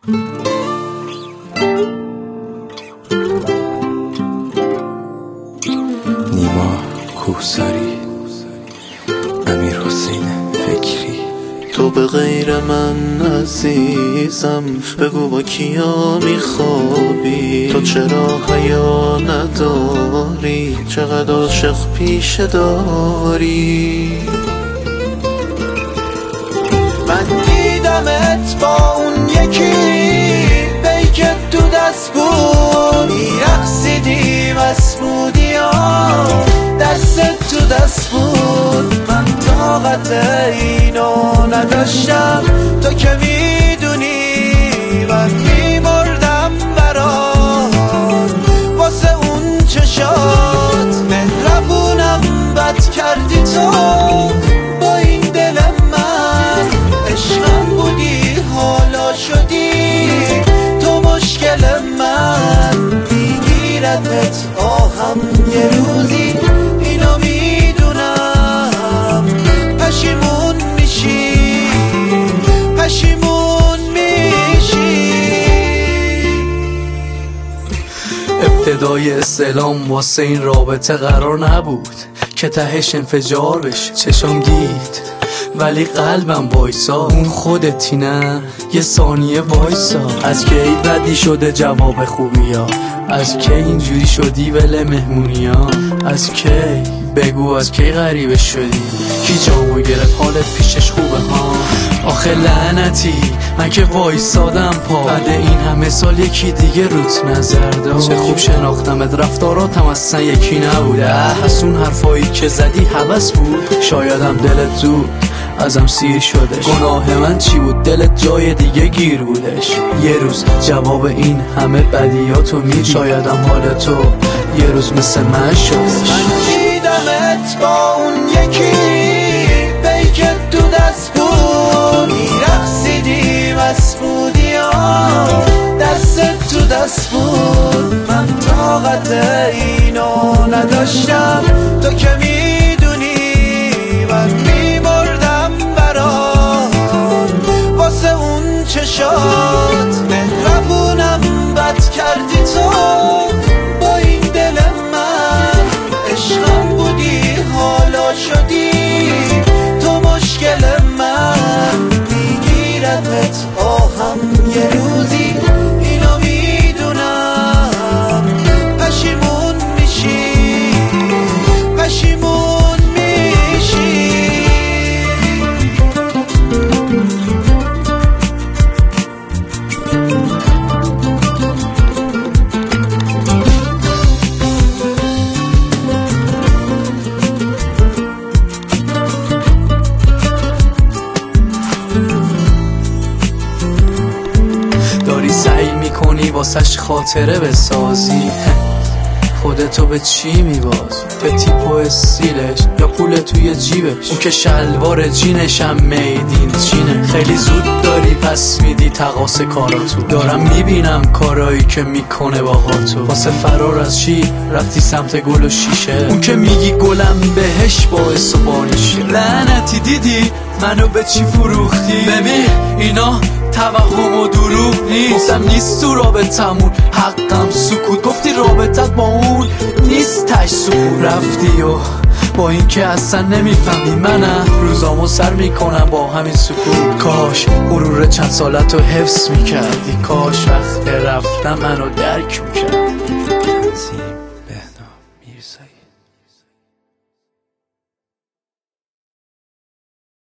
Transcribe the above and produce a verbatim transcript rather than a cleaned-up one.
نیما کوهساری، امیر حسین فکری. تو به غیر من عزیزم بگو با کیا میخوابی؟ تو چرا حیا نداری؟ چقدر عاشق پیشه داری؟ من دیدمت با اون یکی بیکت تو دست بود، میرقصیدی مسمودی ها دست تو دست بود. من طاقت اینو نداشتم، تو که میدونی من میمردم برات واسه اون چشات. مهربونم بد کردی تو با این دل من، عشقم بودی حالا شدی تو مشکل من. میگیردت آهم یه روزی اینو میدونم، پشیمون میشی پشیمون میشی. ابتدای استعلام واسه این رابطه قرار نبود که تهش انفجار بشه. چشم دید ولی قلبم وایسا، اون خودتی نه یه ثانیه وایسا. از کی بدی شده جواب خوبی ها؟ از کی اینجوری شدی ول مهمونی ها؟ از کی بگو از کی غریبه شدی؟ کی جامو گرفت حالت پیشش خوبه ها؟ آخه لعنتی من که وایسادم پا، بعد این همه سال یکی دیگه روت نظر داشت. چه خوب شناختمت رفتاراتم اصلا یکی نبوده. از اون حرفایی که زدی هوس بود، شایدم دلت زود ازم سیر شده. گناه من چی بود؟ دلت جای دیگه گیر بودش. یه روز جواب این همه بدیاتو میدی، شایدم حال تو یه روز مثل من شدش. من دیدمت با اون یکی بیکت تو دست بود، میرقصیدی مسمودی ها دست تو دست بود. من طاقت اینو نداشتم، تو که میدونی من میمردم برات واسه اون چشات. مهربونم بد کردی تو با این دل من، عشقم بودی حالا شدی تو مشکل من. میگیردت آهم یه روزی اینو میدونم، پشیمون میشی پشیمون میشی. داری سعی میکنی واسش خاطره بسازی، خودتو به چی میبازی؟ به تیپ و استیلش یا پول توی جیبش؟ اون که شلوار جینشم میدین چینه. خیلی زود داری پس میدی تقاس کاراتو، دارم میبینم کارایی که میکنه باهاتو. واسه فرار از چی رفتی سمت گل و شیشه؟ اون که میگی گلم بهش باعث و بانیشه. لعنتی دیدی منو به چی فروختی؟ ببین اینا توهم و دروغ نیست، گفتم نیست تو رابطمون حقم سکوت. گفتی رابطت با اون نیست تش سکوت. رفتی و با این که اصلا نمیفهمی منم روزامو سر میکنم با همین سکوت. کاش غرور چند سالتو حفظ میکردی، کاش وقت رفتم منو درک میکردی. بهنام میرزایی.